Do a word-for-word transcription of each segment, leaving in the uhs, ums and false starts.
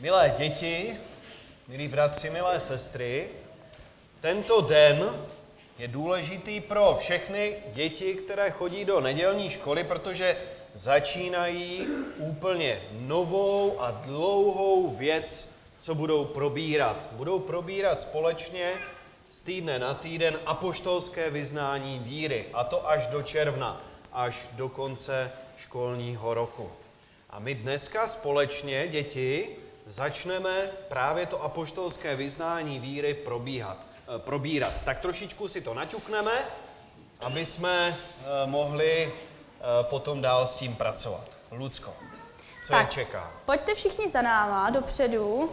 Milé děti, milí bratři, milé sestry, tento den je důležitý pro všechny děti, které chodí do nedělní školy, protože začínají úplně novou a dlouhou věc, co budou probírat. Budou probírat společně z týdne na týden apoštolské vyznání víry, a to až do června, až do konce školního roku. A my dneska společně, děti, začneme právě to apoštolské vyznání víry probíhat, eh, probírat. Tak trošičku si to naťukneme, aby jsme eh, mohli eh, potom dál s tím pracovat. Lucko, co tak, je čeká? Pojďte všichni za náma dopředu.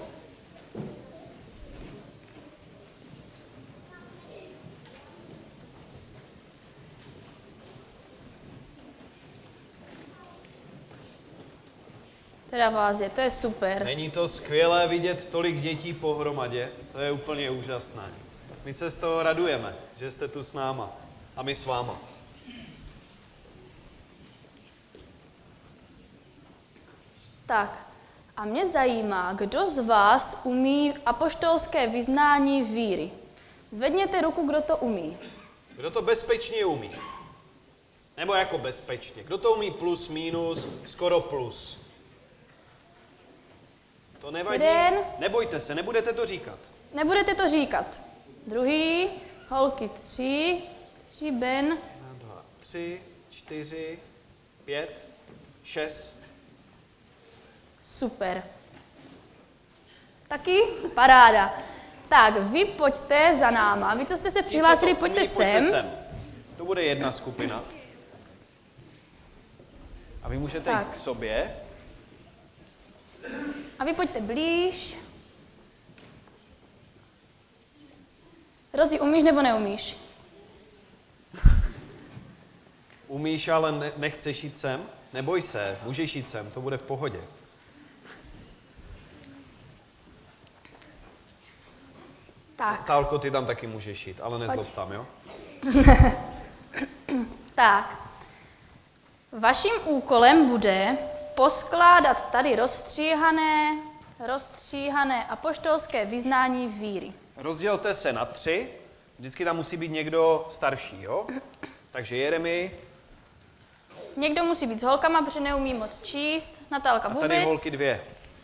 Teda vás je, to je super. Není to skvělé vidět tolik dětí pohromadě? To je úplně úžasné. My se z toho radujeme, že jste tu s náma a my s váma. Tak, a mě zajímá, kdo z vás umí apoštolské vyznání víry. Zvedněte ruku, kdo to umí. Kdo to bezpečně umí? Nebo jako bezpečně? Kdo to umí plus, minus, skoro plus? To nevadí. Jeden. Nebojte se, nebudete to říkat. Nebudete to říkat. Druhý, holky tři, tři, Ben. Jedna, dva, tři, čtyři, pět, šest. Super. Taky? Paráda. Tak, vy pojďte za náma. Vy, co jste se přihlásili, pojďte, umí, pojďte sem. sem. To bude jedna skupina. A vy můžete Tak. jít k sobě. A vy pojďte blíž. Rozi, umíš nebo neumíš? Umíš, ale ne, nechceš jít sem? Neboj se, můžeš jít sem, to bude v pohodě. Tak. Tálko, ty tam taky můžeš jít, ale nezlob Pojď. tam, jo? Tak. Vaším úkolem bude poskládat tady rozstříhané, rozstříhané apoštolské vyznání víry. Rozdělte se na tři, vždycky tam musí být někdo starší, jo? Takže Jeremy. Někdo musí být s holkama, protože neumí moc číst. Natálka A vůbec. tady holky dvě.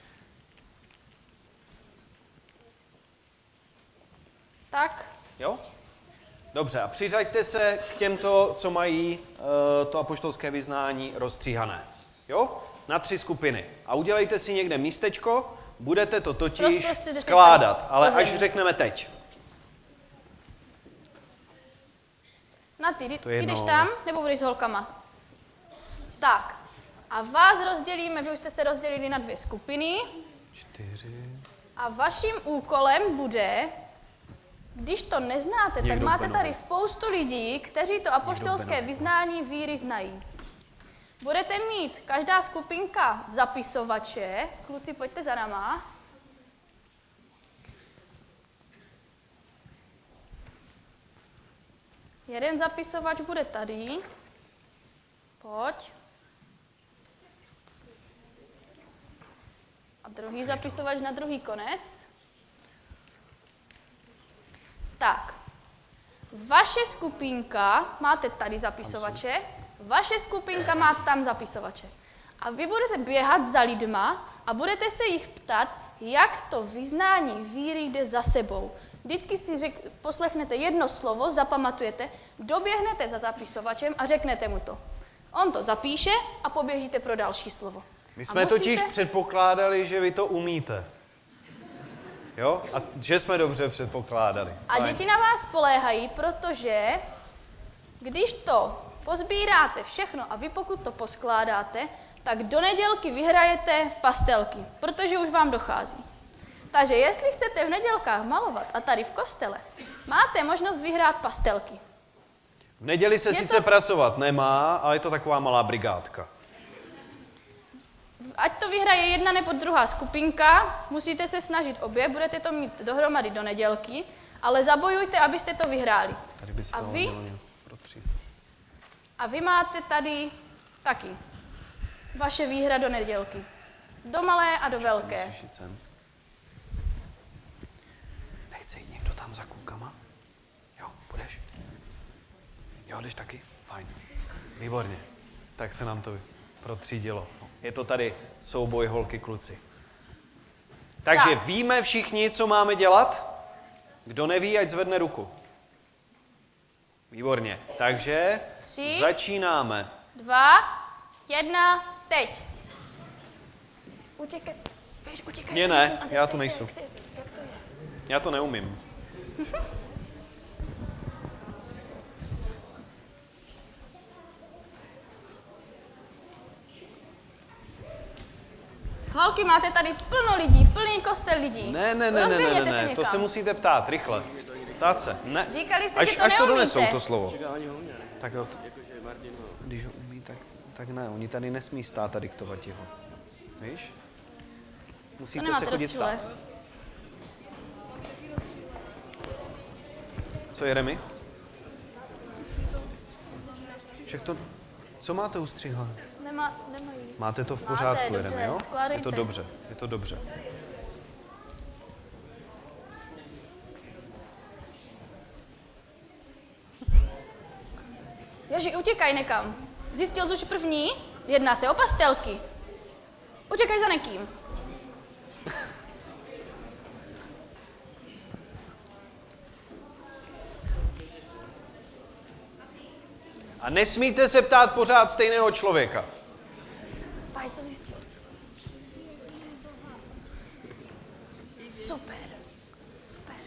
Tak. Jo? Dobře, a přiřaďte se k těmto, co mají uh, to apoštolské vyznání rozstříhané. Jo? Na tři skupiny. A udělejte si někde místečko, budete to totiž Rozprostřete skládat, si ale po až zemi. řekneme teď. Na ty, ty To je jdeš jedno. tam, nebo budeš s holkama? Tak. A vás rozdělíme, vy už jste se rozdělili na dvě skupiny. Čtyři. A vaším úkolem bude, když to neznáte, tak Někdo máte Benovi. tady spoustu lidí, kteří to apoštolské Benovi. vyznání víry znají. Budete mít každá skupinka zapisovače. Kluci, pojďte za náma. Jeden zapisovač bude tady. Pojď. A druhý zapisovač na druhý konec. Tak. Vaše skupinka, máte tady zapisovače, vaše skupinka má tam zapisovače. A vy budete běhat za lidma a budete se jich ptat, jak to vyznání víry jde za sebou. Vždycky si řek, poslechnete jedno slovo, zapamatujete, doběhnete za zapisovačem a řeknete mu to. On to zapíše a poběžíte pro další slovo. My A jsme musíte... totiž předpokládali, že vy to umíte. Jo? A že jsme dobře předpokládali. A Fajn. děti na vás spoléhají, protože když to pozbíráte všechno a vy pokud to poskládáte, tak do nedělky vyhrajete pastelky, protože už vám dochází. Takže jestli chcete v nedělkách malovat a tady v kostele, máte možnost vyhrát pastelky. V neděli se Je sice to- pracovat nemá, ale je to taková malá brigádka. Ať to vyhraje jedna nebo druhá skupinka, musíte se snažit obě, budete to mít dohromady do nedělky, ale zabojujte, abyste to vyhráli. Tady by se A to vy? mělo nějak protřít. A vy máte tady taky vaše výhra do nedělky. Do malé a do velké. Můžeš jít sem. Jo, jdeš taky? Fajn. Výborně. Tak se nám to protřídilo. Je to tady souboj holky kluci. Takže Tak. víme všichni, co máme dělat? Kdo neví, ať zvedne ruku. Výborně. Takže Tři. začínáme. Dva, jedna, teď. Utěkej, běž, utěkej. Mně ne, A teď já tu teď, nejsou. Jak, jak, jak to je? Já to neumím. Holky, máte tady plno lidí, plný kostel lidí. Ne, ne, ne, ne, ne, ne, Rozběhněte ne. se to se někam. musíte ptát, rychle. Ptát se, ne. Říkali jste, až, že to až to neumíte. donesou, to slovo. Oni ho uměli. Tak jo, t- Jakože Martin ho. když ho umí, tak, tak ne, oni tady nesmí stát a diktovat ticho. Víš? To Musíte se nemáte chodit rozčule. ptát. Co Jeremy? Však to, co máte ustřihla? Nemá, nemají. Máte to v Máte, pořádku, dobře, Jeremy, jo? Je skládejte. to dobře, je to dobře. Ježi, utěkaj někam. Zjistil jsi už první? Jedná se o pastelky. Utěkaj za někým. A nesmíte se ptát pořád stejného člověka. Paj, co zjistil? Super. Super.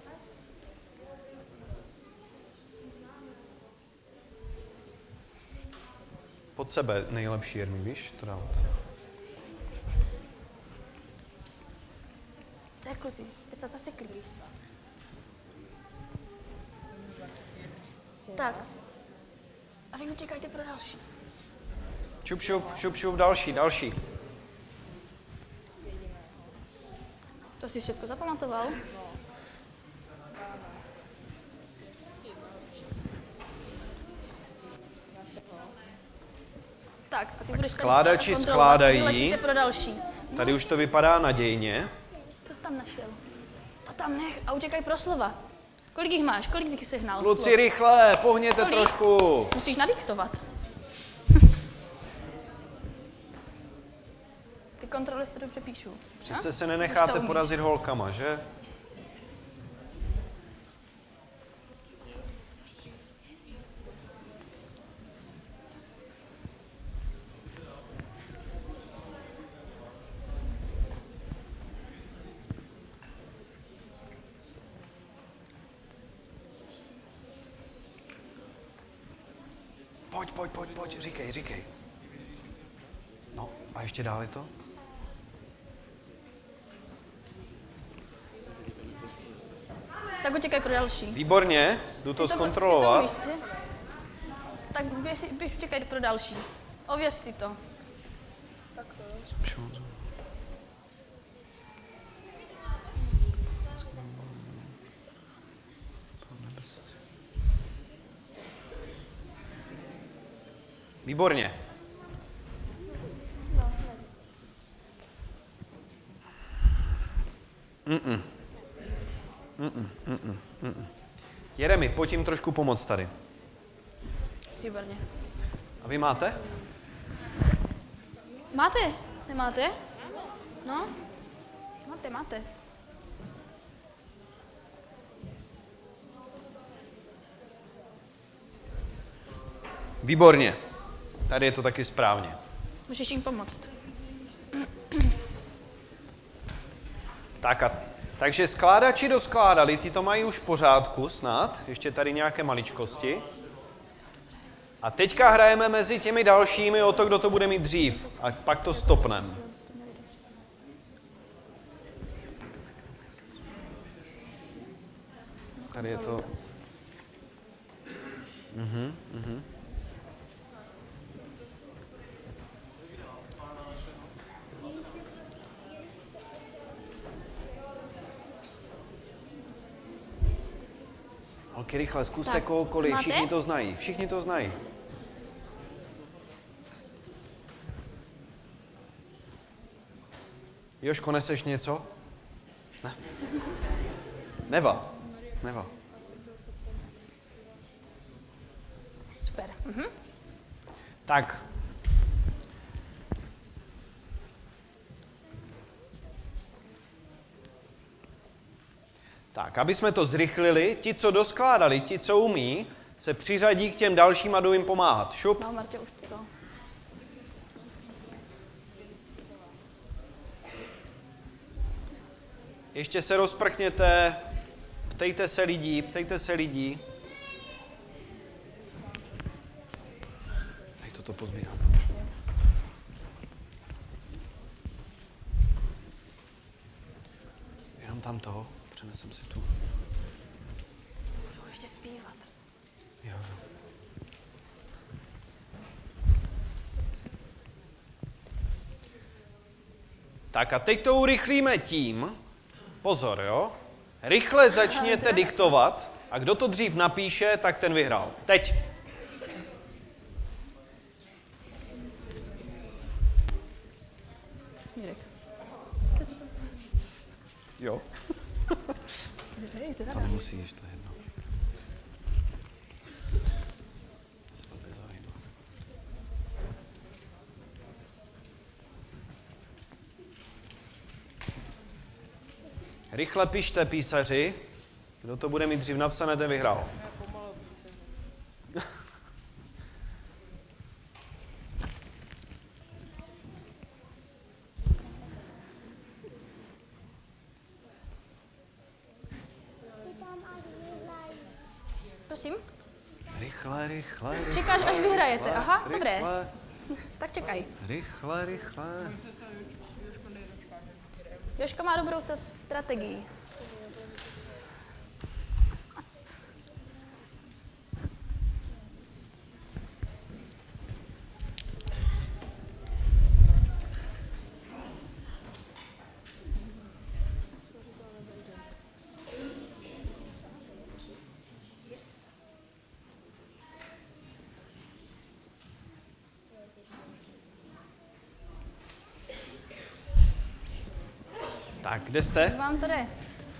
Pod sebe nejlepší, Jeremy, víš, to dávat. Tak, kluci, teď se zase klidíš. Tak. A vy utěkajte pro další. Šup, šup, šup, šup, další, další. To jsi všechno zapamatoval? Tak, a ty budeš tady skládači kontrolovat, skládají. a vy letíte pro další. Tady už to vypadá nadějně. Co jsi tam našel? To tam nech a utěkaj pro slova. Kolik jich máš? Kolik jich jsi hnal? Kluci, rychle, pohněte Kolik? trošku. Musíš nadiktovat. Ty kontroly to dobře píšu. Přece No? se Už nenecháte to umíš. porazit holkama, že? Pojď, pojď, pojď, pojď, říkej, říkej. No, a ještě dál je to? Tak utěkaj pro další. Výborně, jdu to Ty zkontrolovat. Ty to umíš, co? Tak běž, běž utěkaj pro další. Ověř si to. Výborně. Mm-mm. Mm-mm, mm-mm, mm-mm. Jeremy, pojď jim trošku pomoct tady. Výborně. A vy máte? Máte? Nemáte? No? Máte, máte. Výborně. Tady je to taky správně. Můžeš jim pomoct. Tak a, takže skládači doskládali, ty to mají už v pořádku snad, ještě tady nějaké maličkosti. A teďka hrajeme mezi těmi dalšími o to, kdo to bude mít dřív. A pak to stopneme. Tady je to... Mhm, mhm. Holky, rychle, zkuste Tak, kohokoliv, máte? všichni to znají, všichni to znají. Jožko, neseš něco? Ne. Neva. Neva. Mhm. Tak. Tak, aby jsme to zrychlili, ti, co doskládali, ti, co umí, se přiřadí k těm dalším a jdou jim pomáhat. Šup. No, Martě, už to. Ještě se rozprchněte, ptejte se lidí, ptejte se lidí. Tady toto pozbírám. Jenom tam toho, přenesem si tu. Můžu ještě zpívat. Jo. Tak a teď to urychlíme tím, pozor, jo, rychle začněte diktovat a kdo to dřív napíše, tak ten vyhrál. Teď. Mirek. Jo. Hej, ty To rada. nemusíš, to je jedno. Se to nezajímá. Rychle pište, písaři. Kdo to bude mít dřív napsané, ten vyhrál. Prosím? Rychle, rychle, rychle. Čekáš, až vyhrajete. rychle, Aha, rychle, dobré. Tak čekaj. Rychle, rychle. Jožka má dobrou sta- strategii. Tak, kde jste? Vám to jde.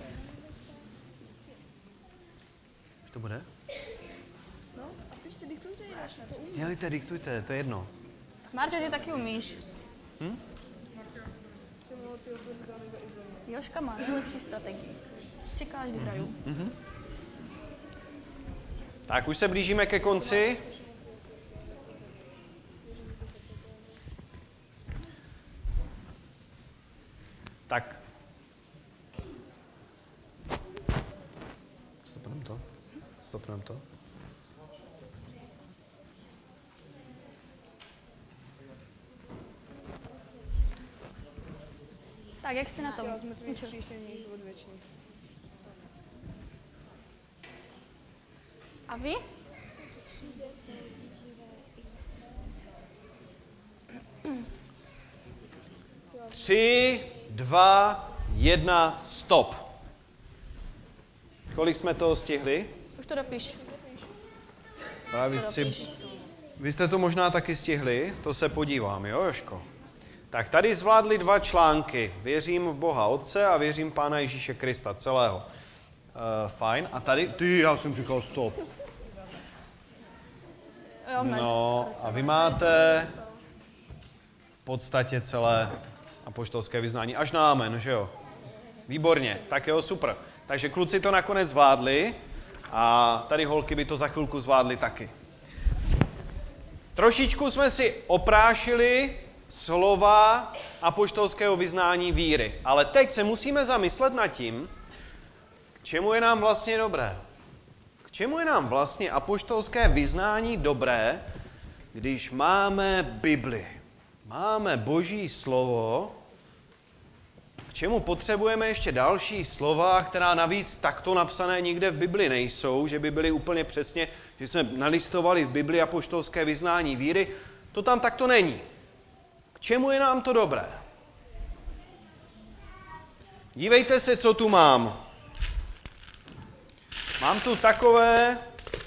Už to bude? No, a teď ty diktujte jinak, to umím. Dělejte, diktujte, to je jedno. Marťo, ty taky umíš. Hm? Jožka má nejlepší strategii. Čeká, až vyhraju. Mhm. Tak, už se blížíme ke konci. Tak. Stopneme to? Stopneme to? Tak, jak jste na tom? Já jsme tvý Ničo. příštění život věčný. A vy? Tři, dva, jedna, stop. Kolik jsme toho stihli? Už to dopiš. Právě To si... dopiš. Vy jste to možná taky stihli, to se podívám, jo, Jožko? Tak tady zvládli dva články. Věřím v Boha Otce a věřím Pána Ježíše Krista, celého. Uh, fajn. A tady, ty, já jsem říkal stop. Jo, ne. No, a vy máte v podstatě celé apoštolské vyznání. Až na amen, že jo? Výborně, tak jo, super. Takže kluci to nakonec zvládli a tady holky by to za chvilku zvládly taky. Trošičku jsme si oprášili slova apoštolského vyznání víry, ale teď se musíme zamyslet nad tím, k čemu je nám vlastně dobré. K čemu je nám vlastně apoštolské vyznání dobré, když máme Bibli, máme Boží slovo, k čemu potřebujeme ještě další slova, která navíc takto napsané nikde v Bibli nejsou, že by byly úplně přesně, že jsme nalistovali v Bibli apoštolské vyznání víry, to tam takto není. K čemu je nám to dobré? Dívejte se, co tu mám. Mám tu takové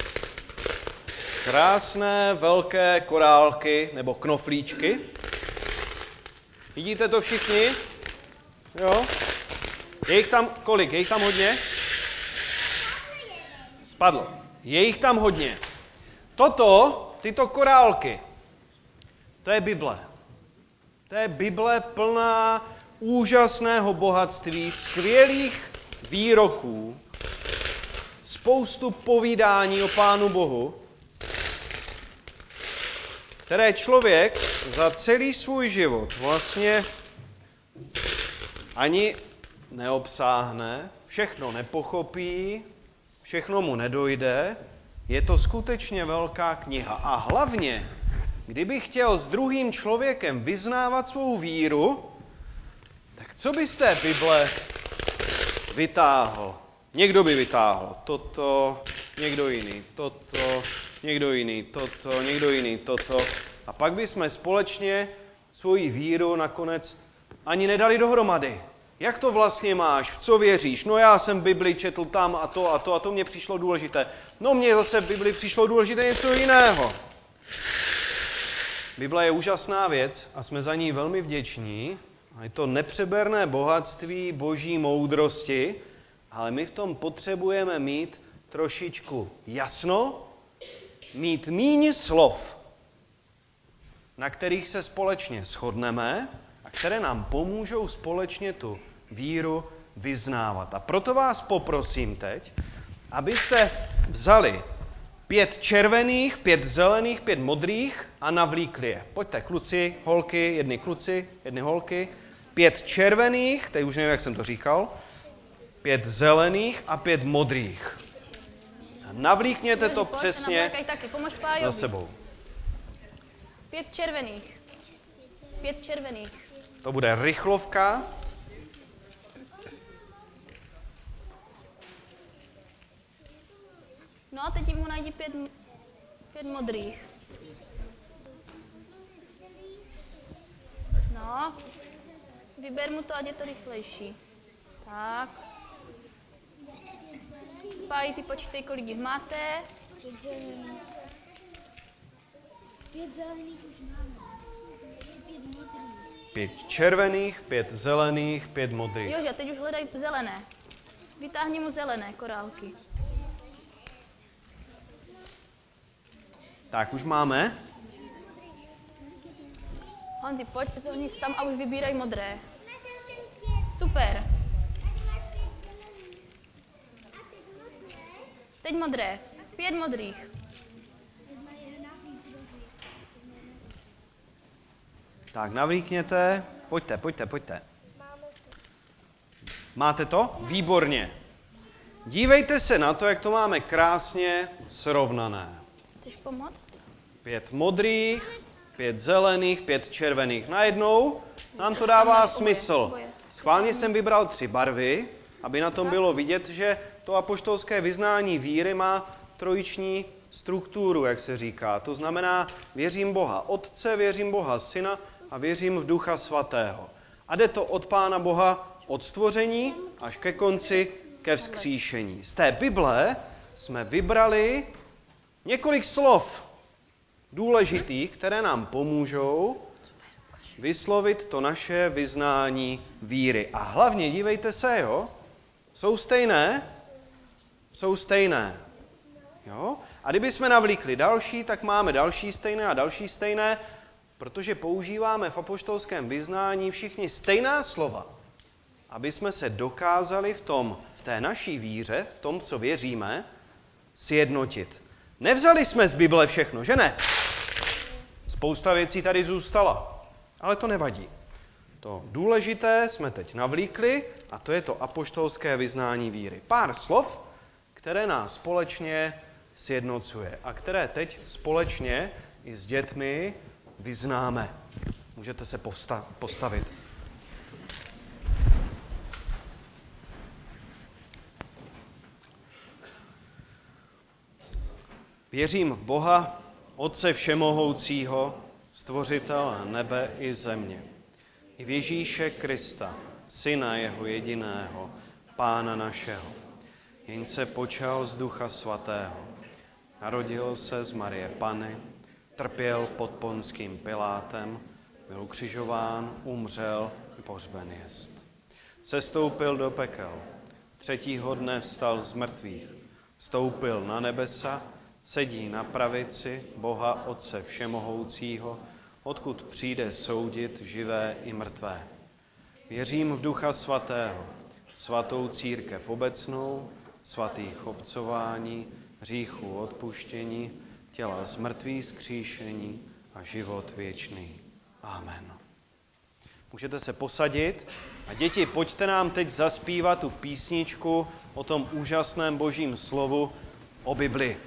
krásné velké korálky nebo knoflíčky. Vidíte to všichni? Jo? Je jich tam kolik? Je jich tam hodně? Spadlo. Je jich tam hodně. Toto tyto korálky, to je Bible. To je Bible plná úžasného bohatství, skvělých výroků, spoustu povídání o Pánu Bohu, které člověk za celý svůj život vlastně ani neobsáhne, všechno nepochopí, všechno mu nedojde. Je to skutečně velká kniha. A hlavně, kdyby chtěl s druhým člověkem vyznávat svou víru, tak co by z té Bible vytáhl? Někdo by vytáhl toto, někdo jiný toto, někdo jiný toto, někdo jiný toto. A pak bychom společně svoji víru nakonec ani nedali dohromady. Jak to vlastně máš? V co věříš? No já jsem Bibli četl tam a to a to a to mě přišlo důležité. No mně zase v Bibli přišlo důležité něco jiného. Bible je úžasná věc a jsme za ní velmi vděční. A je to nepřeberné bohatství boží moudrosti, ale my v tom potřebujeme mít trošičku jasno, mít míň slov, na kterých se společně shodneme a které nám pomůžou společně tu víru vyznávat. A proto vás poprosím teď, abyste vzali pět červených, pět zelených, pět modrých a navlíkli je. Pojďte, kluci, holky, jedny kluci, jedny holky. Pět červených, teď už nevím, jak jsem to říkal, pět zelených a pět modrých. Navlíkněte to přesně za sebou. Pět červených. Pět červených. To bude rychlovka. No a teď mu najdi pět, pět modrých. No, vyber mu to, ať je to rychlejší. Tak. Páji, ty počítej, kolik jich máte. Pět zelených. Pět zelených už máme. Ještě pět modrých. Pět červených, pět zelených, pět modrých. Jože, teď už hledaj zelené. Vytáhni mu zelené korálky. Tak, už máme. Honzi, pojď, zohni tam a už vybíraj modré. Super. Teď modré. Pět modrých. Tak, navlíkněte. Pojďte, pojďte, pojďte. Máte to? Výborně. Dívejte se na to, jak to máme krásně srovnané. Chceš pomoct? Pět modrých, pět zelených, pět červených. Najednou nám to dává smysl. Schválně jsem vybral tři barvy, aby na tom bylo vidět, že to apoštolské vyznání víry má trojiční strukturu, jak se říká. To znamená, věřím Boha Otce, věřím Boha Syna a věřím v Ducha Svatého. A jde to od Pána Boha od stvoření až ke konci, ke vzkříšení. Z té Bible jsme vybrali několik slov důležitých, které nám pomůžou vyslovit to naše vyznání víry. A hlavně, dívejte se, jo, jsou stejné, jsou stejné. Jo? A kdybychom navlíkli další, tak máme další stejné a další stejné, protože používáme v apoštolském vyznání všichni stejná slova, aby jsme se dokázali v tom, v té naší víře, v tom, co věříme, sjednotit. Nevzali jsme z Bible všechno, že ne? Spousta věcí tady zůstala, ale to nevadí. To důležité jsme teď navlíkli a to je to apoštolské vyznání víry. Pár slov, které nás společně sjednocuje a které teď společně i s dětmi vyznáme. Můžete se povsta- postavit. Věřím v Boha, Otce všemohoucího, stvořitele nebe i země. I v Ježíše Krista, Syna jeho jediného, Pána našeho. Jenž se počal z Ducha Svatého. Narodil se z Marie Panny, trpěl pod Ponským Pilátem, byl ukřižován, umřel, pohřben jest. Sestoupil do pekel, třetího dne vstal z mrtvých, vstoupil na nebesa, sedí na pravici Boha Otce Všemohoucího, odkud přijde soudit živé i mrtvé. Věřím v Ducha Svatého, svatou církev obecnou, svatých obcování, hříchů odpuštění, těla z mrtvých zkříšení a život věčný. Amen. Můžete se posadit a děti, pojďte nám teď zaspívat tu písničku o tom úžasném Božím slovu o Bibli.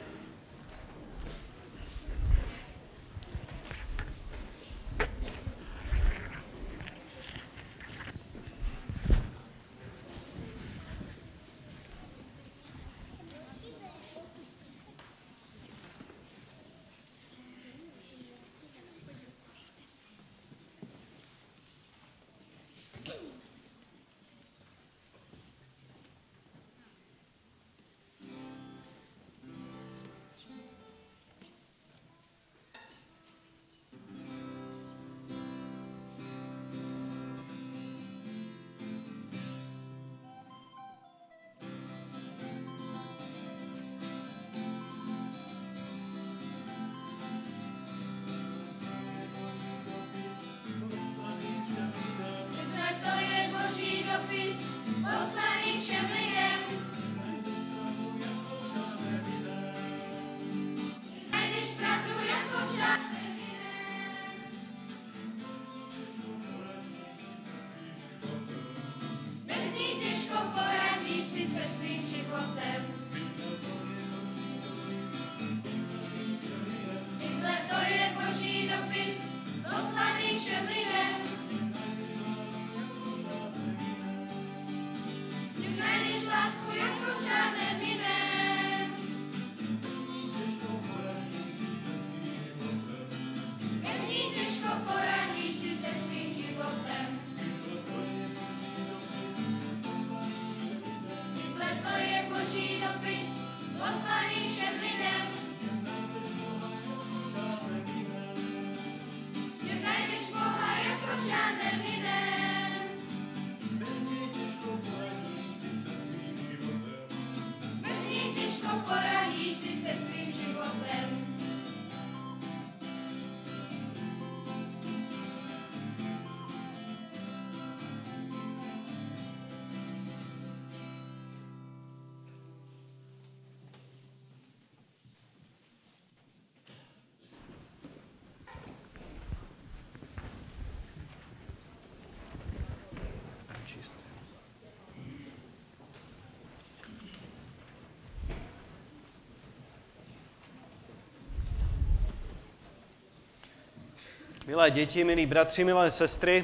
Milé děti, milí bratři, milé sestry,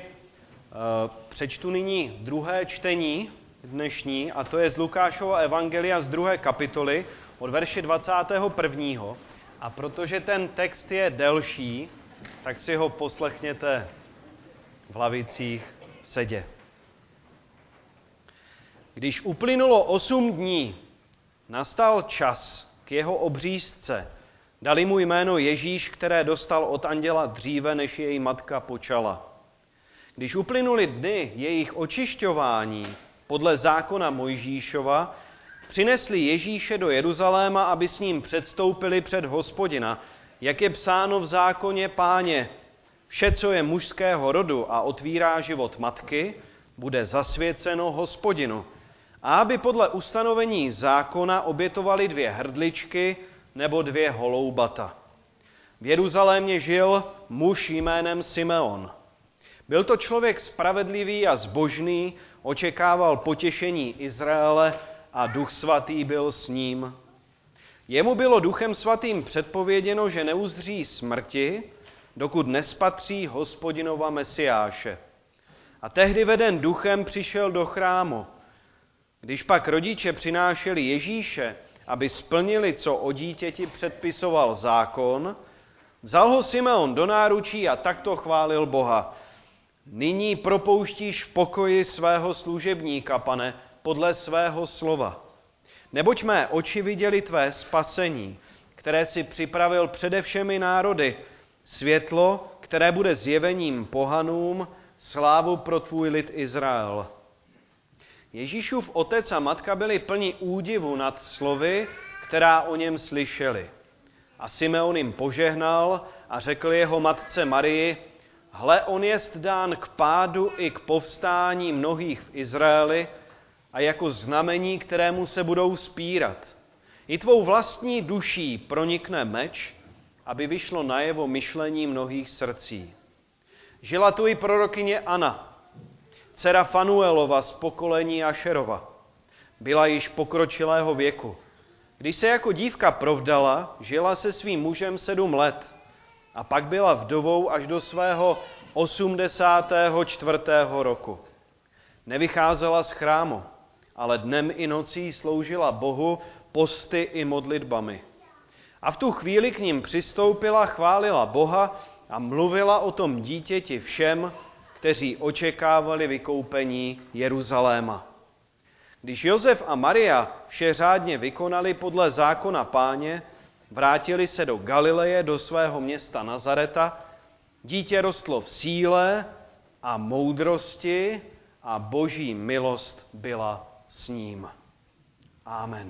přečtu nyní druhé čtení dnešní, a to je z Lukášova evangelia z druhé kapitoly od verše dvacátého prvního. A protože ten text je delší, tak si ho poslechněte v lavicích v sedě. Když uplynulo osm dní, nastal čas k jeho obřízce. Dali mu jméno Ježíš, které dostal od anděla dříve, než její matka počala. Když uplynuly dny jejich očišťování podle zákona Mojžíšova, přinesli Ježíše do Jeruzaléma, aby s ním předstoupili před Hospodina, jak je psáno v zákoně Páně. Vše, co je mužského rodu a otvírá život matky, bude zasvěceno Hospodinu. A aby podle ustanovení zákona obětovali dvě hrdličky nebo dvě holoubata. V Jeruzalémě žil muž jménem Simeon. Byl to člověk spravedlivý a zbožný, očekával potěšení Izraele a Duch Svatý byl s ním. Jemu bylo Duchem Svatým předpověděno, že neuzří smrti, dokud nespatří Hospodinova Mesiáše. A tehdy veden duchem přišel do chrámu. Když pak rodiče přinášeli Ježíše, aby splnili, co o dítěti předpisoval zákon, vzal ho Simeon do náručí a takto chválil Boha. Nyní propouštíš v pokoji svého služebníka, Pane, podle svého slova. Neboť mé oči viděli tvé spasení, které si připravil přede všemi národy, světlo, které bude zjevením pohanům, slávu pro tvůj lid Izrael. Ježíšův otec a matka byli plni údivu nad slovy, která o něm slyšeli. A Simeon jim požehnal a řekl jeho matce Marii, hle, on jest dán k pádu i k povstání mnohých v Izraeli a jako znamení, kterému se budou spírat. I tvou vlastní duší pronikne meč, aby vyšlo najevo myšlení mnohých srdcí. Žila tu i prorokyně Anna, dcera Fanuelova z pokolení Ašerova. Byla již pokročilého věku. Když se jako dívka provdala, žila se svým mužem sedm let a pak byla vdovou až do svého osmdesátého čtvrtého roku. Nevycházela z chrámu, ale dnem i nocí sloužila Bohu posty i modlitbami. A v tu chvíli k ním přistoupila, chválila Boha a mluvila o tom dítěti všem, kteří očekávali vykoupení Jeruzaléma. Když Josef a Maria vše řádně vykonali podle zákona Páně, vrátili se do Galileje, do svého města Nazareta, dítě rostlo v síle a moudrosti a boží milost byla s ním. Amen.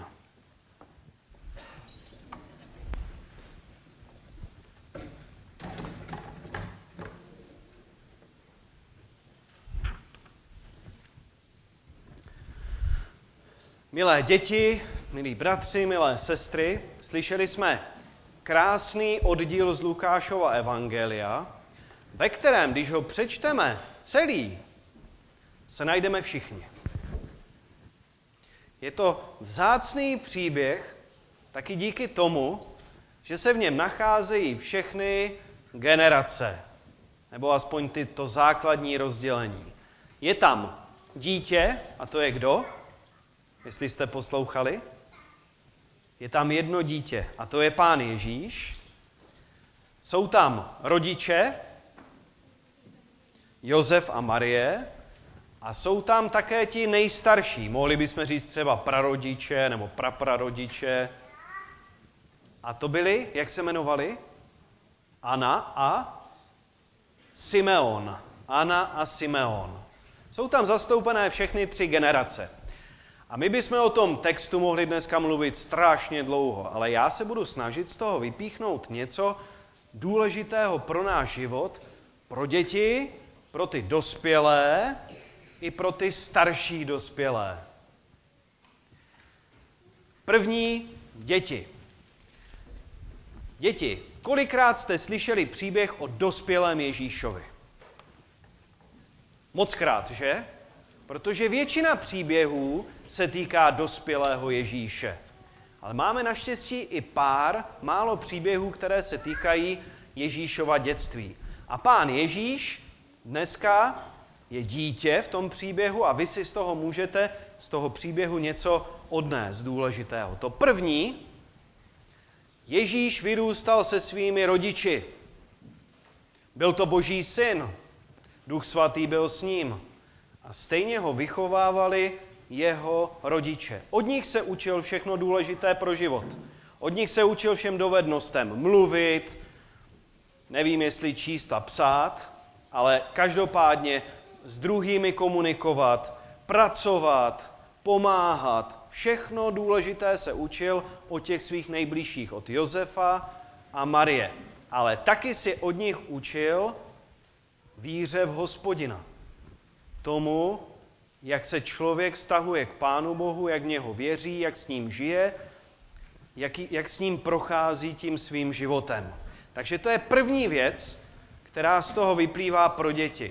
Milé děti, milí bratři, milé sestry, slyšeli jsme krásný oddíl z Lukášova evangelia, ve kterém, když ho přečteme celý, se najdeme všichni. Je to vzácný příběh taky díky tomu, že se v něm nacházejí všechny generace, nebo aspoň tyto základní rozdělení. Je tam dítě, a to je kdo? Jestli jste poslouchali. Je tam jedno dítě, a to je Pán Ježíš. Jsou tam rodiče, Josef a Marie, a jsou tam také ti nejstarší. Mohli bychom říct třeba prarodiče nebo praprarodiče. A to byli, jak se jmenovali? Anna a Simeon. Anna a Simeon. Jsou tam zastoupené všechny tři generace. A my bychom o tom textu mohli dneska mluvit strašně dlouho, ale já se budu snažit z toho vypíchnout něco důležitého pro náš život, pro děti, pro ty dospělé i pro ty starší dospělé. První, děti. Děti, kolikrát jste slyšeli příběh o dospělém Ježíšovi? Mockrát, že? Protože většina příběhů se týká dospělého Ježíše. Ale máme naštěstí i pár málo příběhů, které se týkají Ježíšova dětství. A Pán Ježíš dneska je dítě v tom příběhu a vy si z toho můžete, z toho příběhu něco odnést důležitého. To první, Ježíš vyrůstal se svými rodiči. Byl to Boží syn, Duch svatý byl s ním. A stejně ho vychovávali jeho rodiče. Od nich se učil všechno důležité pro život. Od nich se učil všem dovednostem mluvit, nevím, jestli číst a psát, ale každopádně s druhými komunikovat, pracovat, pomáhat. Všechno důležité se učil od těch svých nejbližších, od Josefa a Marie. Ale taky si od nich učil víře v Hospodina. Tomu, jak se člověk vztahuje k Pánu Bohu, jak v něho věří, jak s ním žije, jak, jak s ním prochází tím svým životem. Takže to je první věc, která z toho vyplývá pro děti.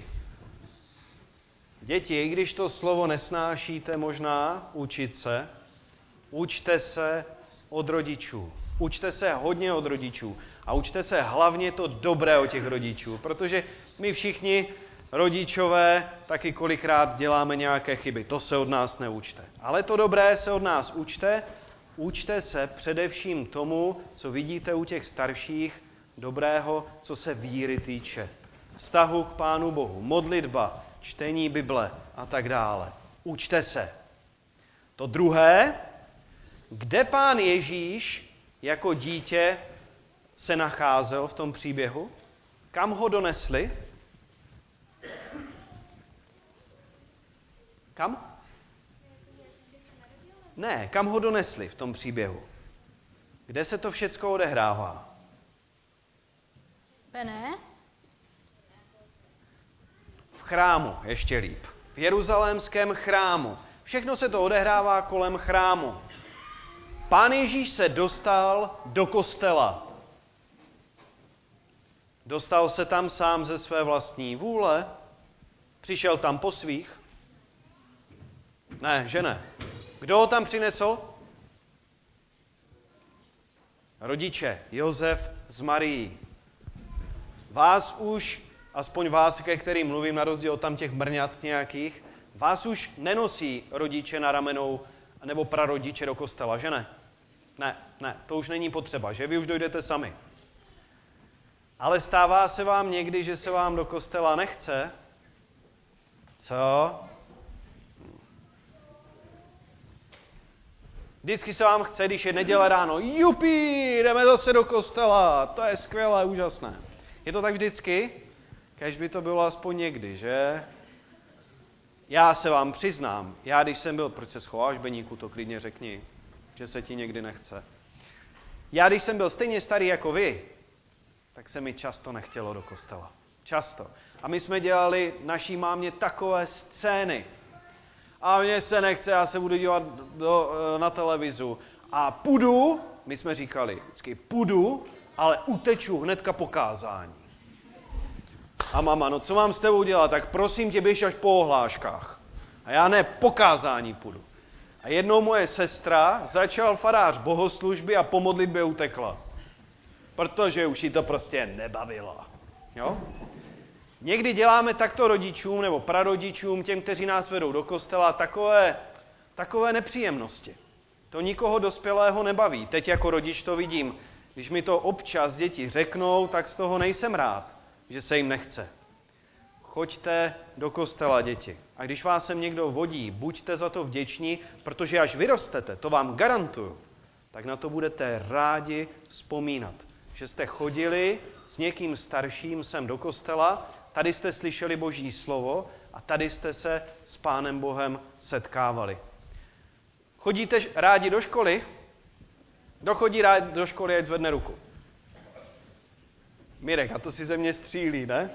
Děti, i když to slovo nesnášíte možná učit se, učte se od rodičů. Učte se hodně od rodičů a učte se hlavně to dobré od těch rodičů, protože my všichni rodičové taky kolikrát děláme nějaké chyby. To se od nás neučte. Ale to dobré se od nás učte. Učte se především tomu, co vidíte u těch starších, dobrého, co se víry týče. Vztahu k Pánu Bohu, modlitba, čtení Bible a tak dále. Učte se. To druhé, kde Pán Ježíš jako dítě se nacházel v tom příběhu? Kam ho donesli? Kam? Ne, kam ho donesli v tom příběhu? Kde se to všecko odehrává? Bene? V chrámu, ještě líp. V jeruzalémském chrámu. Všechno se to odehrává kolem chrámu. Pán Ježíš se dostal do kostela. Dostal se tam sám ze své vlastní vůle? Přišel tam po svých? Ne, že ne. Kdo ho tam přinesl? Rodiče, Josef s Marií. Vás už, aspoň vás, ke kterým mluvím, na rozdíl od tam těch mrňat nějakých, vás už nenosí rodiče na ramenou nebo prarodiče do kostela, že ne? Ne, ne, to už není potřeba, že vy už dojdete sami. Ale stává se vám někdy, že se vám do kostela nechce? Co? Vždycky se vám chce, když je neděle ráno, jupi, jdeme zase do kostela, to je skvělé, úžasné. Je to tak vždycky? Kéž by to bylo aspoň někdy, že? Já se vám přiznám, já když jsem byl, proč se schováš, Beníku, to klidně řekni, že se ti někdy nechce. Já když jsem byl stejně starý jako vy, tak se mi často nechtělo do kostela. Často. A my jsme dělali naší mámě takové scény. A mně se nechce, já se budu dívat do, na televizu. A půjdu, my jsme říkali, vždycky půjdu, ale uteču hnedka po kázání. A mama, no co mám s tebou dělat? Tak prosím tě, běž až po ohláškách. A já ne, po kázání půjdu. A jednou moje sestra začal farář bohoslužby a po modlitbě utekla. Protože už jí to prostě nebavilo. Jo? Někdy děláme takto rodičům nebo prarodičům, těm, kteří nás vedou do kostela, takové, takové nepříjemnosti. To nikoho dospělého nebaví. Teď jako rodič to vidím. Když mi to občas děti řeknou, tak z toho nejsem rád, že se jim nechce. Choďte do kostela, děti. A když vás sem někdo vodí, buďte za to vděční, protože až vyrostete, to vám garantuju, tak na to budete rádi vzpomínat. Že jste chodili s někým starším sem do kostela, tady jste slyšeli Boží slovo a tady jste se s Pánem Bohem setkávali. Chodíte rádi do školy? Kdo chodí rád do školy, ať zvedne ruku. Mirek, a to si ze mě střílí, ne?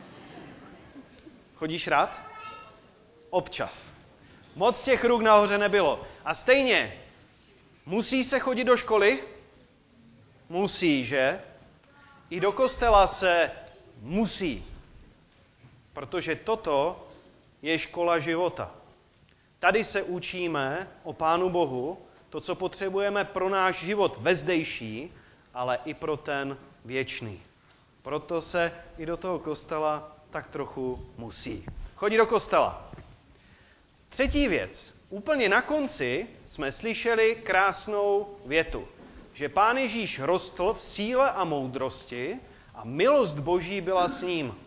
Chodíš rád? Občas. Moc těch ruk nahoře nebylo. A stejně, musí se chodit do školy? Musí, že? I do kostela se musí. Protože toto je škola života. Tady se učíme o Pánu Bohu, to, co potřebujeme pro náš život vezdejší, ale i pro ten věčný. Proto se i do toho kostela tak trochu musí. Chodí do kostela. Třetí věc. Úplně na konci jsme slyšeli krásnou větu, že Pán Ježíš rostl v síle a moudrosti a milost Boží byla s ním.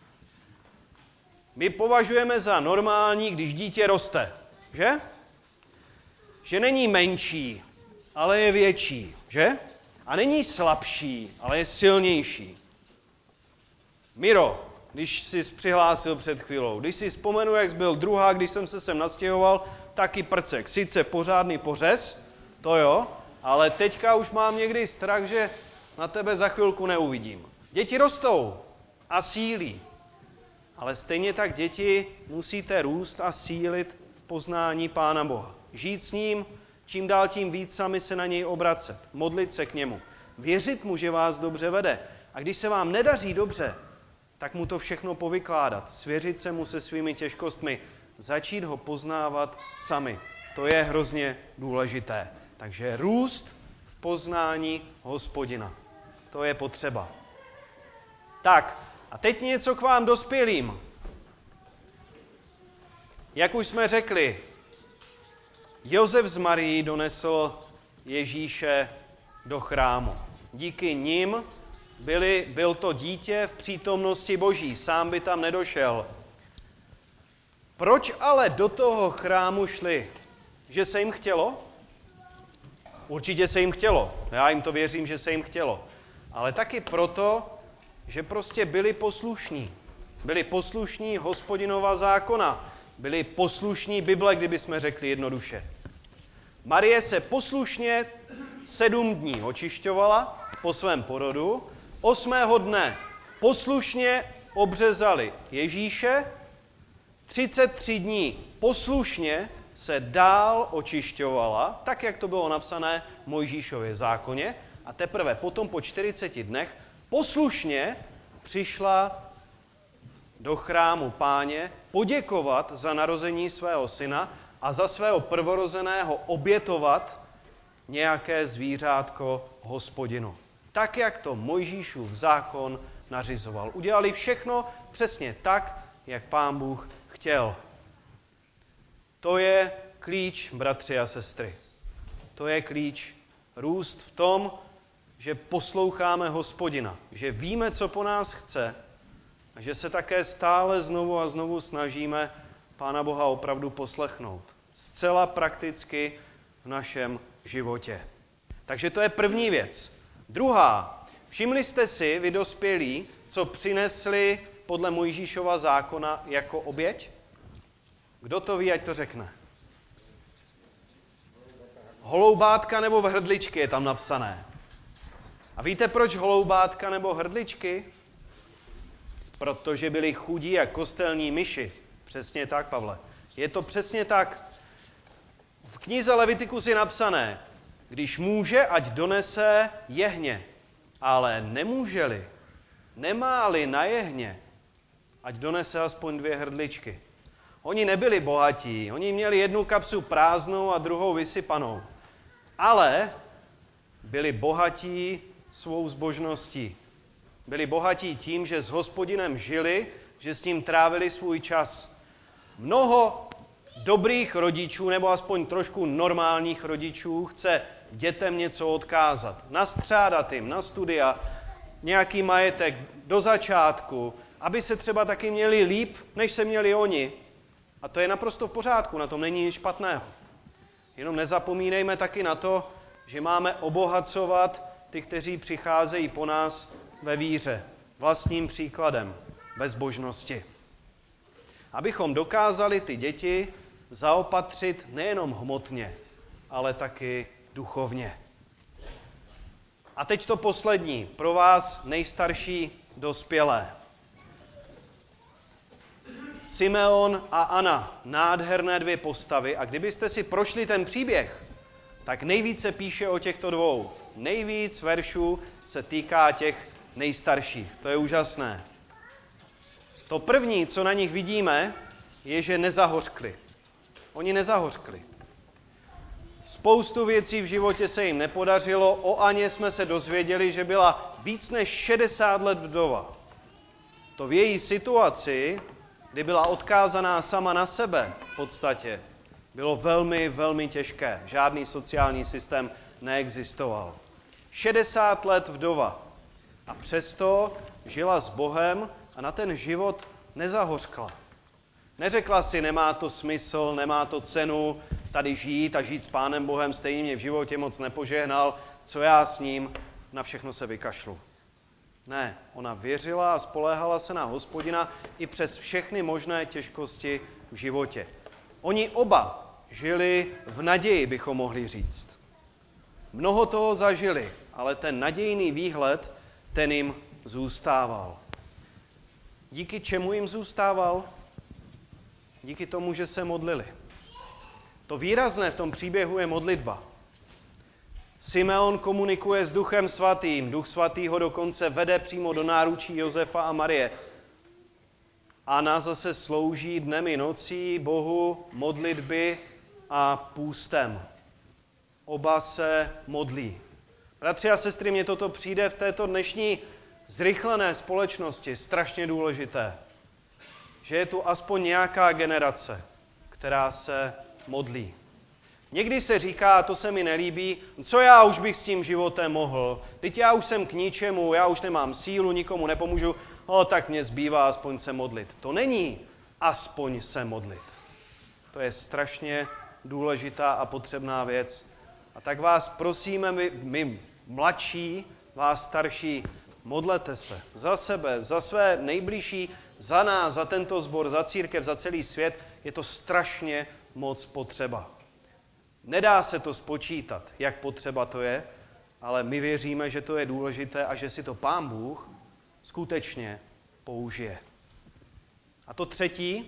My považujeme za normální, když dítě roste, že? Že není menší, ale je větší, že? A není slabší, ale je silnější. Miro, když jsi přihlásil před chvílou, když si vzpomenu, jak jsi byl druhá, když jsem se sem nastěhoval, taky prcek. Sice pořádný pořez, to jo, ale teďka už mám někdy strach, že na tebe za chvilku neuvidím. Děti rostou a sílí. Ale stejně tak děti musíte růst a sílit v poznání Pána Boha. Žít s ním, čím dál tím víc sami se na něj obracet, modlit se k němu, věřit mu, že vás dobře vede. A když se vám nedaří dobře, tak mu to všechno povykládat, svěřit se mu se svými těžkostmi, začít ho poznávat sami. To je hrozně důležité. Takže růst v poznání Hospodina. To je potřeba. Tak, a teď něco k vám dospělým. Jak už jsme řekli, Josef z Marií donesl Ježíše do chrámu. Díky nim byli, byl to dítě v přítomnosti Boží, sám by tam nedošel. Proč ale do toho chrámu šli? Že se jim chtělo? Určitě se jim chtělo. Já jim to věřím, že se jim chtělo. Ale taky proto, že prostě byli poslušní. Byli poslušní Hospodinova zákona. Byli poslušní Bible, kdybychom řekli jednoduše. Marie se poslušně sedm dní očišťovala po svém porodu, osmého dne poslušně obřezali Ježíše, třicet tři dní poslušně se dál očišťovala, tak jak to bylo napsané v Mojžíšově zákoně, a teprve potom po čtyřiceti dnech poslušně přišla do chrámu Páně poděkovat za narození svého syna a za svého prvorozeného obětovat nějaké zvířátko Hospodinu. Tak, jak to Mojžíšův zákon nařizoval. Udělali všechno přesně tak, jak Pán Bůh chtěl. To je klíč, bratři a sestry. To je klíč růst v tom, že posloucháme Hospodina, že víme, co po nás chce a že se také stále znovu a znovu snažíme Pána Boha opravdu poslechnout. Zcela prakticky v našem životě. Takže to je první věc. Druhá. Všimli jste si, vy dospělí, co přinesli podle Mojžíšova zákona jako oběť? Kdo to ví, ať to řekne? Holoubátka nebo hrdličky je tam napsané. A víte, proč holoubátka nebo hrdličky? Protože byli chudí jak kostelní myši. Přesně tak, Pavle. Je to přesně tak. V knize Levitikus je napsané, když může, ať donese jehně, ale nemůže-li, nemá-li na jehně, ať donese aspoň dvě hrdličky. Oni nebyli bohatí, oni měli jednu kapsu prázdnou a druhou vysypanou, ale byli bohatí svou zbožností. Byli bohatí tím, že s Hospodinem žili, že s ním trávili svůj čas. Mnoho dobrých rodičů, nebo aspoň trošku normálních rodičů, chce dětem něco odkázat. Nastřádat jim na studia, nějaký majetek do začátku, aby se třeba taky měli líp, než se měli oni. A to je naprosto v pořádku, na tom není nic špatného. Jenom nezapomínejme taky na to, že máme obohacovat ty, kteří přicházejí po nás ve víře, vlastním příkladem bezbožnosti. Abychom dokázali ty děti zaopatřit nejenom hmotně, ale taky duchovně. A teď to poslední, pro vás nejstarší dospělé. Simeon a Anna, nádherné dvě postavy, a kdybyste si prošli ten příběh, tak nejvíce píše o těchto dvou. Nejvíc veršů se týká těch nejstarších. To je úžasné. To první, co na nich vidíme, je, že nezahořkli. Oni nezahořkli. Spoustu věcí v životě se jim nepodařilo. O Aně jsme se dozvěděli, že byla víc než šedesát let vdova. To v její situaci, kdy byla odkázaná sama na sebe v podstatě, bylo velmi, velmi těžké. Žádný sociální systém neexistoval. šedesát let vdova. A přesto žila s Bohem a na ten život nezahořkla. Neřekla si, nemá to smysl, nemá to cenu tady žít a žít s Pánem Bohem, stejně mě v životě moc nepožehnal, co já s ním, na všechno se vykašlu. Ne, ona věřila a spoléhala se na Hospodina i přes všechny možné těžkosti v životě. Oni oba žili v naději, bychom mohli říct. Mnoho toho zažili, ale ten nadějný výhled, ten jim zůstával. Díky čemu jim zůstával? Díky tomu, že se modlili. To výrazné v tom příběhu je modlitba. Simeon komunikuje s Duchem Svatým. Duch Svatý ho dokonce vede přímo do náručí Josefa a Marie. Anna zase slouží dnem i nocí Bohu modlitby a půstem. Oba se modlí. Bratři a sestry, mně toto přijde v této dnešní zrychlené společnosti strašně důležité. Že je tu aspoň nějaká generace, která se modlí. Někdy se říká, a to se mi nelíbí, co já už bych s tím životem mohl. Teď já už jsem k ničemu, já už nemám sílu, nikomu nepomůžu, o, tak mě zbývá aspoň se modlit. To není aspoň se modlit. To je strašně důležitá a potřebná věc. A tak vás prosíme, my, my mladší, vás starší, modlete se za sebe, za své nejbližší, za nás, za tento sbor, za církev, za celý svět. Je to strašně moc potřeba. Nedá se to spočítat, jak potřeba to je, ale my věříme, že to je důležité a že si to Pán Bůh skutečně použije. A to třetí,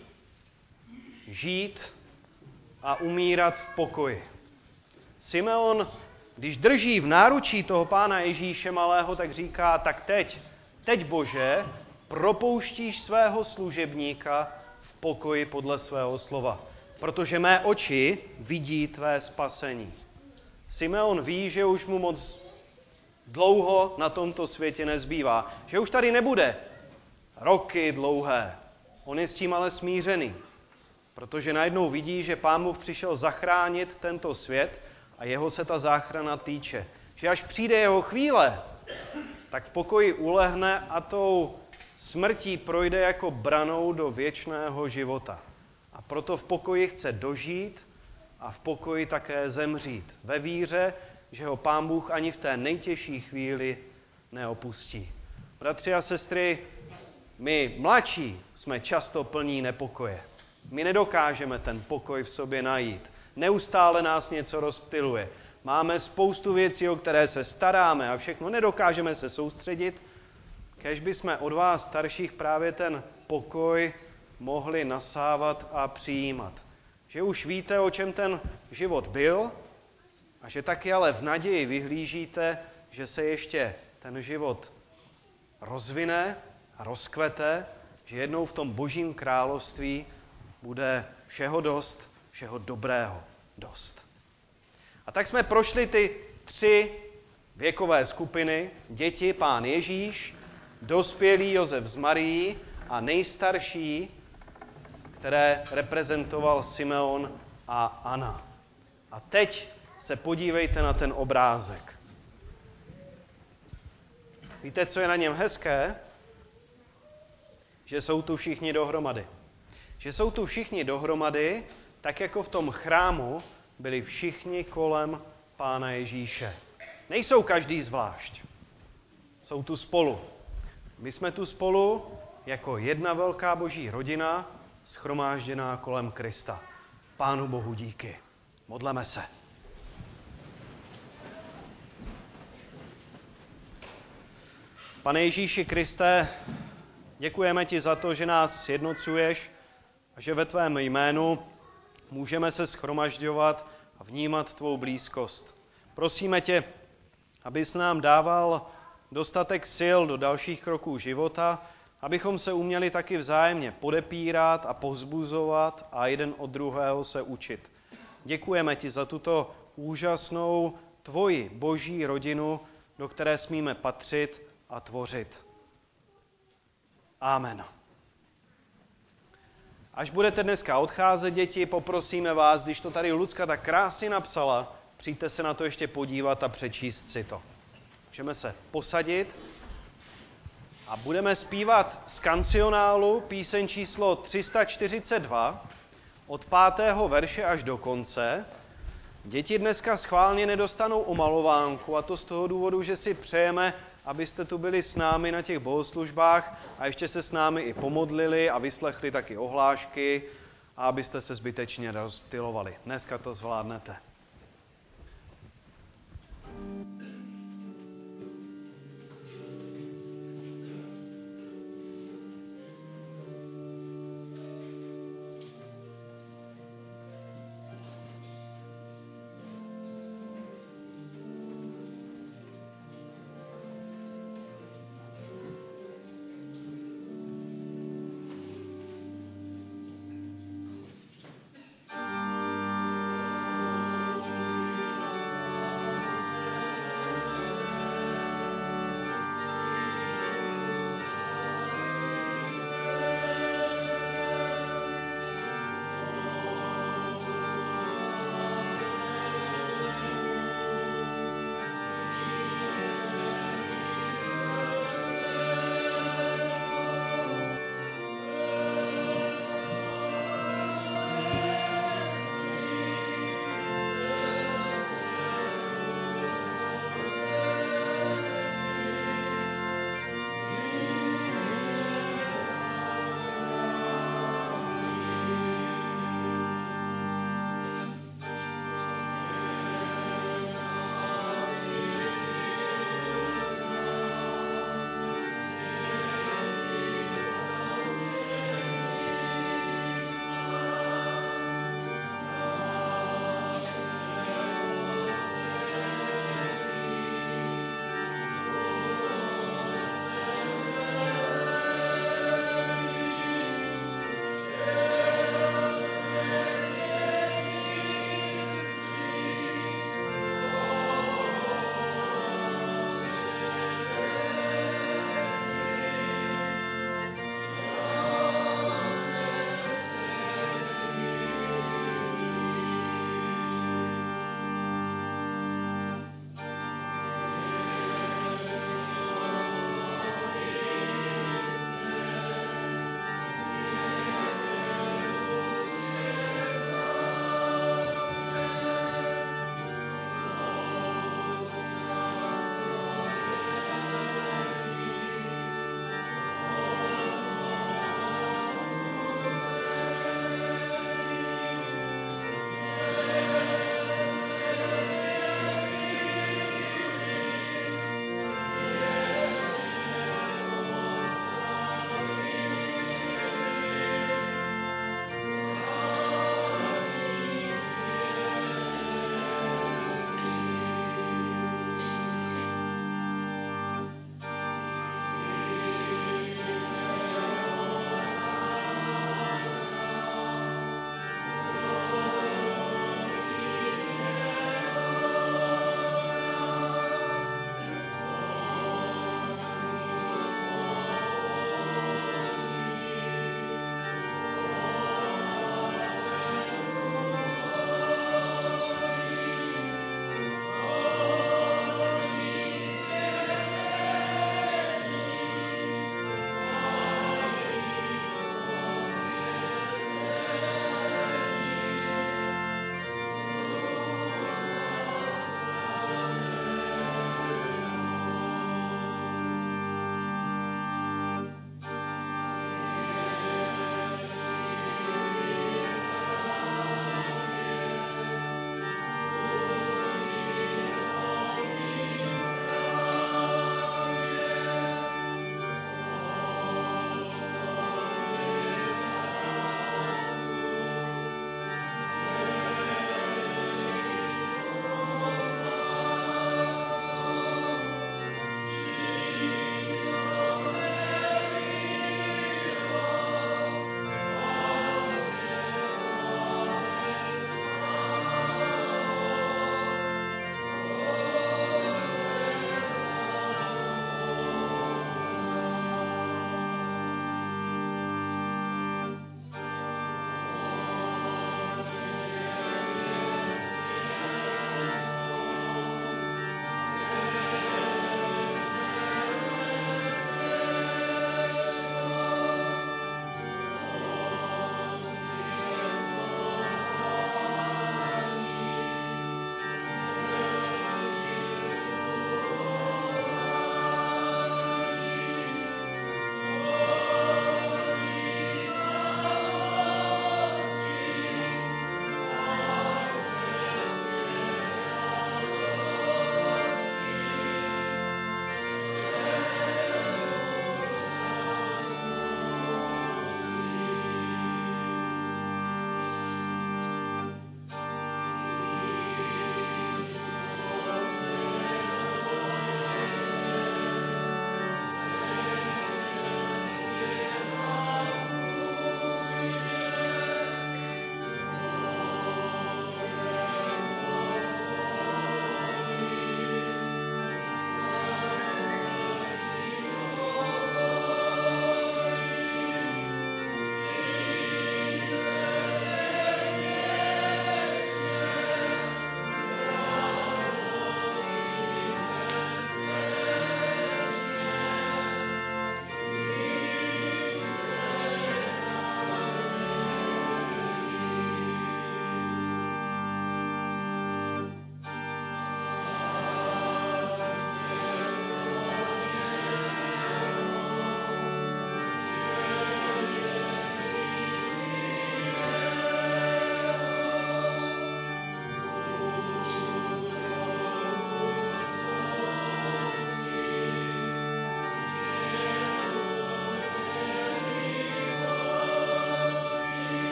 žít a umírat v pokoji. Simeon, když drží v náručí toho Pána Ježíše malého, tak říká, tak teď, teď Bože, propouštíš svého služebníka v pokoji podle svého slova, protože mé oči vidí tvé spasení. Simeon ví, že už mu moc dlouho na tomto světě nezbývá, že už tady nebude roky dlouhé. On je s tím ale smířený, protože najednou vidí, že Pán Bůh přišel zachránit tento svět a jeho se ta záchrana týče. Že až přijde jeho chvíle, tak v pokoji ulehne a tou smrtí projde jako branou do věčného života. A proto v pokoji chce dožít a v pokoji také zemřít. Ve víře, že ho Pán Bůh ani v té nejtěžší chvíli neopustí. Bratři a sestry, my mladší jsme často plní nepokoje. My nedokážeme ten pokoj v sobě najít. Neustále nás něco rozptyluje. Máme spoustu věcí, o které se staráme a všechno nedokážeme se soustředit. Kéž bychom od vás starších právě ten pokoj mohli nasávat a přijímat. Že už víte, o čem ten život byl a že taky ale v naději vyhlížíte, že se ještě ten život rozvine a rozkvete, že jednou v tom Božím království bude všeho dost, všeho dobrého dost. A tak jsme prošli ty tři věkové skupiny, děti, Pán Ježíš, dospělý Josef s Marií a nejstarší, které reprezentoval Simeon a Anna. A teď se podívejte na ten obrázek. Víte, co je na něm hezké? Že jsou tu všichni dohromady. Že jsou tu všichni dohromady, tak jako v tom chrámu byli všichni kolem Pána Ježíše. Nejsou každý zvlášť. Jsou tu spolu. My jsme tu spolu jako jedna velká Boží rodina, shromážděná kolem Krista. Pánu Bohu díky. Modleme se. Pane Ježíši Kriste, děkujeme ti za to, že nás sjednocuješ a že ve tvém jménu můžeme se shromažďovat a vnímat tvou blízkost. Prosíme tě, abys nám dával dostatek sil do dalších kroků života, abychom se uměli taky vzájemně podepírat a povzbuzovat a jeden od druhého se učit. Děkujeme ti za tuto úžasnou tvoji Boží rodinu, do které smíme patřit a tvořit. Amen. Až budete dneska odcházet, děti, poprosíme vás, když to tady Lucka tak krásně napsala, přijďte se na to ještě podívat a přečíst si to. Můžeme se posadit a budeme zpívat z kancionálu píseň číslo tři sta čtyřicet dva od pátého verše až do konce. Děti dneska schválně nedostanou omalovánku a to z toho důvodu, že si přejeme, abyste tu byli s námi na těch bohoslužbách a ještě se s námi i pomodlili a vyslechli taky ohlášky a abyste se zbytečně rozptylovali. Dneska to zvládnete.